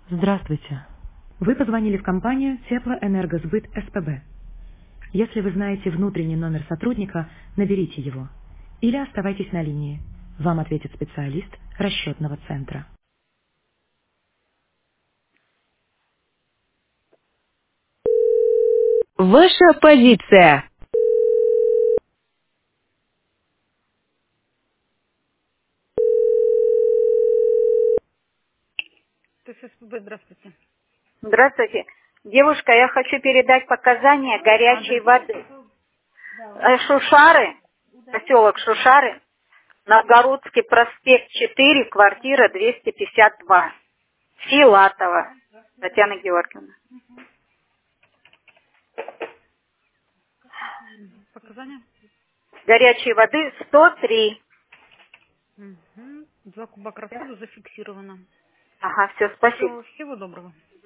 Здравствуйте. Вы позвонили в компанию Теплоэнергосбыт СПБ. Если вы знаете внутренний номер сотрудника, наберите его. Или оставайтесь на линии. Вам ответит специалист расчетного центра. Ваша позиция. ТССПБ, здравствуйте. Здравствуйте. Девушка, я хочу передать показания горячей Адрес. воды. Шушары, поселок Шушары, Новгородский проспект 4, квартира 252. Филатова Татьяна Георгиевна. Показания? Горячей воды 103. Угу. 2 кубика рассуду зафиксировано. Ага, все, спасибо. Всего доброго.